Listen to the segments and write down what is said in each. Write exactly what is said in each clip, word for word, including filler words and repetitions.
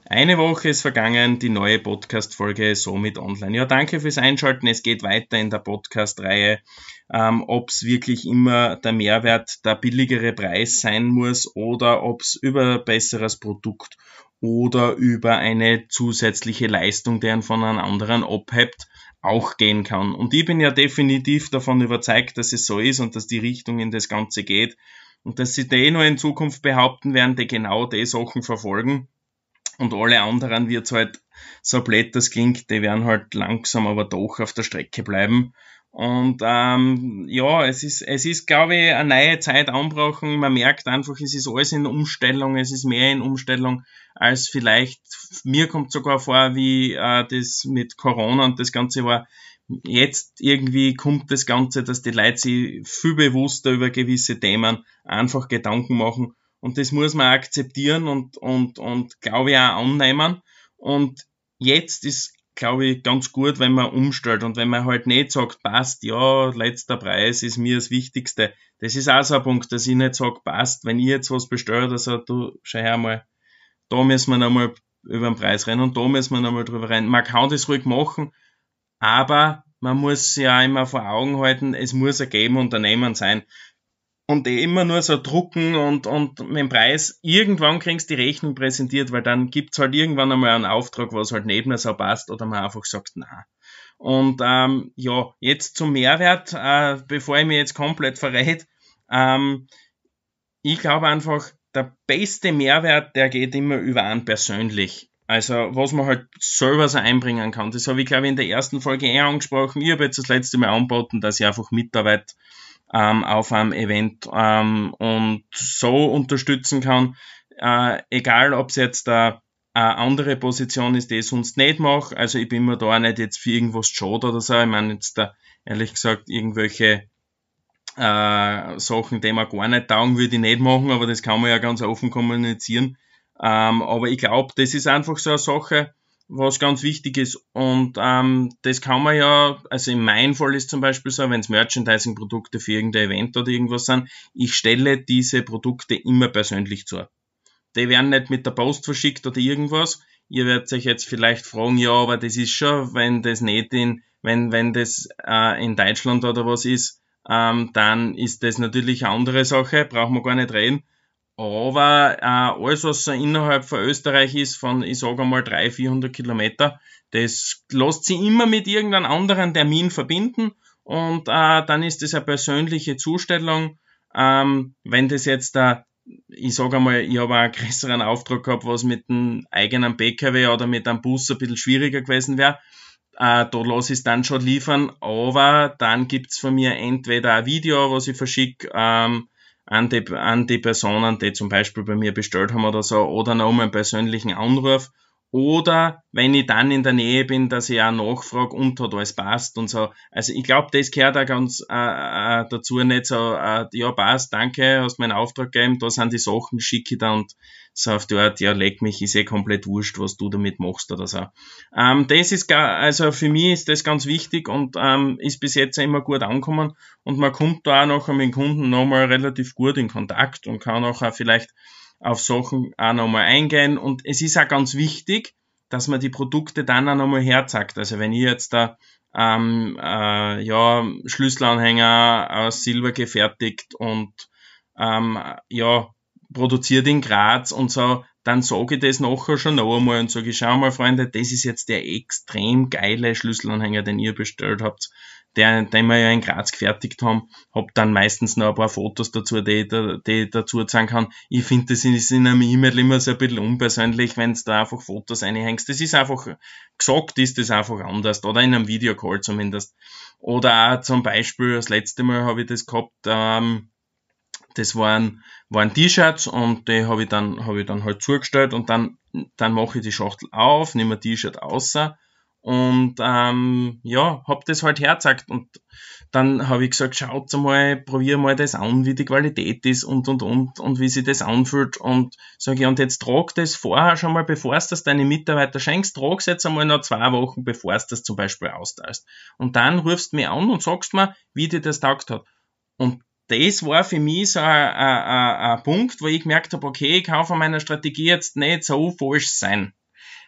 Eine Woche ist vergangen, die neue Podcast-Folge ist somit online. Ja, danke fürs Einschalten. Es geht weiter in der Podcast-Reihe, ähm, ob es wirklich immer der Mehrwert, der billigere Preis sein muss oder ob es über besseres Produkt oder über eine zusätzliche Leistung, die einen von einem anderen abhebt, auch gehen kann. Und ich bin ja definitiv davon überzeugt, dass es so ist und dass die Richtung in das Ganze geht und dass sie die noch in Zukunft behaupten werden, die genau die Sachen verfolgen. Und alle anderen wird's halt, so blöd das klingt, die werden halt langsam aber doch auf der Strecke bleiben. Und ähm, ja, es ist, es ist, glaube ich, eine neue Zeit anbrochen. Man merkt einfach, es ist alles in Umstellung, es ist mehr in Umstellung als vielleicht, mir kommt sogar vor, wie äh, das mit Corona und das Ganze war. Jetzt irgendwie kommt das Ganze, dass die Leute sich viel bewusster über gewisse Themen einfach Gedanken machen. Und das muss man akzeptieren und, und, und glaube ich auch annehmen. Und jetzt ist, glaube ich, ganz gut, wenn man umstellt und wenn man halt nicht sagt, passt, ja, letzter Preis ist mir das Wichtigste. Das ist auch so ein Punkt, dass ich nicht sage, passt, wenn ich jetzt was bestelle, dass er, du, schau her mal, da müssen wir nochmal über den Preis reden und da müssen wir nochmal drüber reden. Man kann das ruhig machen, aber man muss sich ja immer vor Augen halten, es muss ein Geben und ein Nehmen sein. Und eh immer nur so drucken und, und mit dem Preis, irgendwann kriegst du die Rechnung präsentiert, weil dann gibt's halt irgendwann einmal einen Auftrag, was halt nicht mehr so passt oder man einfach sagt, na. Und ähm, ja, jetzt zum Mehrwert, äh, bevor ich mich jetzt komplett verrät, ähm, ich glaube einfach, der beste Mehrwert, der geht immer über einen persönlich. Also was man halt selber so einbringen kann. Das habe ich, glaube ich, in der ersten Folge eh angesprochen. Ich habe jetzt das letzte Mal angeboten, dass ich einfach mitarbeite ähm, auf einem Event ähm, und so unterstützen kann, äh, egal ob es jetzt eine, eine andere Position ist, die ich sonst nicht mache. Also ich bin mir da auch nicht jetzt für irgendwas schade oder so. Ich meine jetzt da ehrlich gesagt irgendwelche äh, Sachen, die mir gar nicht taugen, würde ich nicht machen, aber das kann man ja ganz offen kommunizieren. Ähm, aber ich glaube, das ist einfach so eine Sache, was ganz wichtig ist. Und ähm, das kann man ja, also in meinem Fall ist zum Beispiel so, wenn es Merchandising-Produkte für irgendein Event oder irgendwas sind, ich stelle diese Produkte immer persönlich zu. Die werden nicht mit der Post verschickt oder irgendwas. Ihr werdet euch jetzt vielleicht fragen, ja, aber das ist schon, wenn das nicht in, wenn, wenn das äh, in Deutschland oder was ist, ähm, dann ist das natürlich eine andere Sache, brauchen wir gar nicht reden. Aber äh, alles, was so innerhalb von Österreich ist, von, ich sage einmal, dreihundert, vierhundert Kilometer, das lässt sich immer mit irgendeinem anderen Termin verbinden und äh, dann ist das eine persönliche Zustellung. Ähm, wenn das jetzt da, ich sage einmal, ich habe einen größeren Auftrag gehabt, was mit einem eigenen P K W oder mit einem Bus ein bisschen schwieriger gewesen wäre, äh, da lasse ich es dann schon liefern, aber dann gibt's von mir entweder ein Video, was ich verschicke, ähm, an die, an die Personen, die zum Beispiel bei mir bestellt haben oder so, oder noch um einen persönlichen Anruf. Oder wenn ich dann in der Nähe bin, dass ich auch nachfrage und hat alles passt und so. Also ich glaube, das gehört auch ganz äh, äh, dazu, nicht so, äh, ja passt, danke, hast mir einen Auftrag gegeben, da sind die Sachen, schicke ich da und so auf die Art, ja leg mich, ist eh komplett wurscht, was du damit machst oder so. Ähm, das ist gar, also für mich ist das ganz wichtig und ähm, ist bis jetzt immer gut angekommen und man kommt da auch nachher mit dem Kunden nochmal relativ gut in Kontakt und kann auch vielleicht auf Sachen auch nochmal eingehen und es ist auch ganz wichtig, dass man die Produkte dann auch nochmal herzeigt. Also wenn ich jetzt da ähm, äh, ja Schlüsselanhänger aus Silber gefertigt und ähm, ja produziert in Graz und so, dann sage ich das nachher schon noch einmal und sage, schau mal Freunde, das ist jetzt der extrem geile Schlüsselanhänger, den ihr bestellt habt, der, den wir ja in Graz gefertigt haben, hab dann meistens noch ein paar Fotos dazu, die, die ich dazu zeigen kann. Ich finde, das ist in einem E-Mail immer so ein bisschen unpersönlich, wenn du da einfach Fotos reinhängst. Das ist einfach, gesagt ist das einfach anders, oder in einem Videocall zumindest. Oder auch zum Beispiel, das letzte Mal habe ich das gehabt, ähm, das waren, waren T-Shirts und die habe ich dann, habe ich dann halt zugestellt und dann, dann mache ich die Schachtel auf, nehme ein T-Shirt außer und ähm, ja, hab das halt hergezeigt und dann habe ich gesagt, schaut mal, probier mal das an, wie die Qualität ist und und und und wie sich das anfühlt und sage ich, und jetzt trag das vorher schon mal, bevor du das deine Mitarbeiter schenkst, trag es jetzt einmal noch zwei Wochen, bevor du das zum Beispiel austeilst. Und dann rufst du mich an und sagst mir, wie dir das taugt hat. Und das war für mich so ein, ein, ein, ein Punkt, wo ich gemerkt habe, okay, ich kann von meiner Strategie jetzt nicht so falsch sein.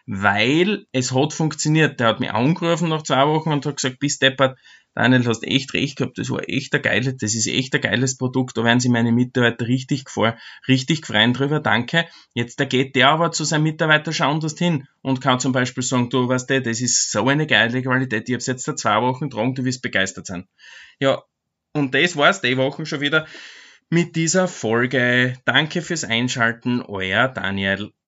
weil es hat funktioniert. Der hat mich angerufen nach zwei Wochen und hat gesagt, bis deppert, Daniel, hast echt recht gehabt, das war echt ein geiles, das ist echt ein geiles Produkt, da werden sich meine Mitarbeiter richtig gefreuen, richtig freuen drüber, danke. Jetzt da geht der aber zu seinem Mitarbeiter schauen das hin und kann zum Beispiel sagen, du weißt du, das ist so eine geile Qualität, ich hab's jetzt da zwei Wochen getragen, du wirst begeistert sein. Ja, und das war's die Woche schon wieder mit dieser Folge. Danke fürs Einschalten, euer Daniel.